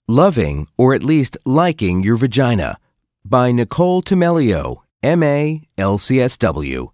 Loving, or at least liking, your vagina by Nicole Temelio, M.A., LCSW.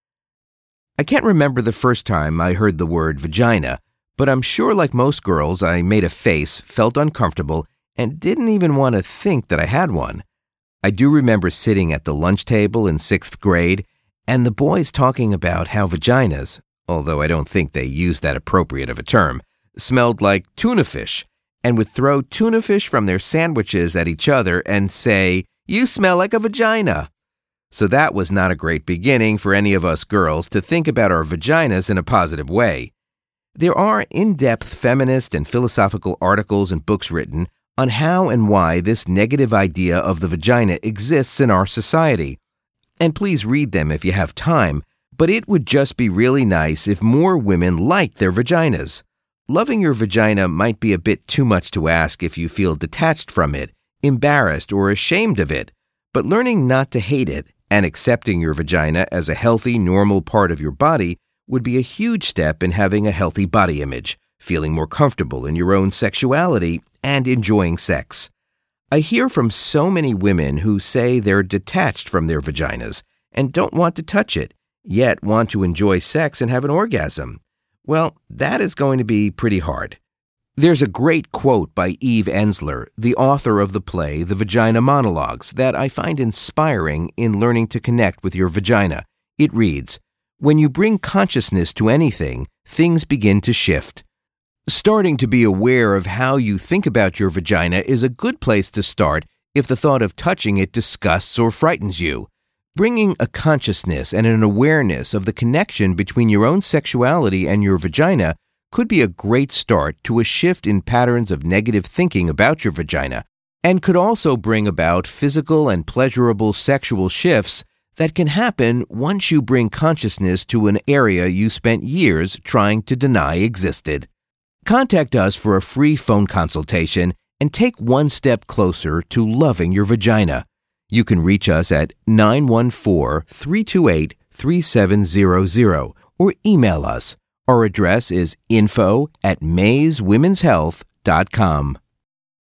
I can't remember the first time I heard the word vagina, but I'm sure like most girls I made a face, felt uncomfortable, and didn't even want to think that I had one. I do remember sitting at the lunch table in 6th grade and the boys talking about how vaginas, although I don't think they used that appropriate of a term, smelled like tuna fish, and would throw tuna fish from their sandwiches at each other and say, "You smell like a vagina." So that was not a great beginning for any of us girls to think about our vaginas in a positive way. There are in-depth feminist and philosophical articles and books written on how and why this negative idea of the vagina exists in our society. And please read them if you have time, but it would just be really nice if more women liked their vaginas. Loving your vagina might be a bit too much to ask if you feel detached from it, embarrassed, or ashamed of it, but learning not to hate it and accepting your vagina as a healthy, normal part of your body would be a huge step in having a healthy body image, feeling more comfortable in your own sexuality, and enjoying sex. I hear from so many women who say they're detached from their vaginas and don't want to touch it, yet want to enjoy sex and have an orgasm. Well, that is going to be pretty hard. There's a great quote by Eve Ensler, the author of the play The Vagina Monologues, that I find inspiring in learning to connect with your vagina. It reads, "When you bring consciousness to anything, things begin to shift." Starting to be aware of how you think about your vagina is a good place to start if the thought of touching it disgusts or frightens you. Bringing a consciousness and an awareness of the connection between your own sexuality and your vagina could be a great start to a shift in patterns of negative thinking about your vagina, and could also bring about physical and pleasurable sexual shifts that can happen once you bring consciousness to an area you spent years trying to deny existed. Contact us for a free phone consultation and take one step closer to loving your vagina. You can reach us at 914-328-3700 or email us. Our address is info@mayswomenshealth.com.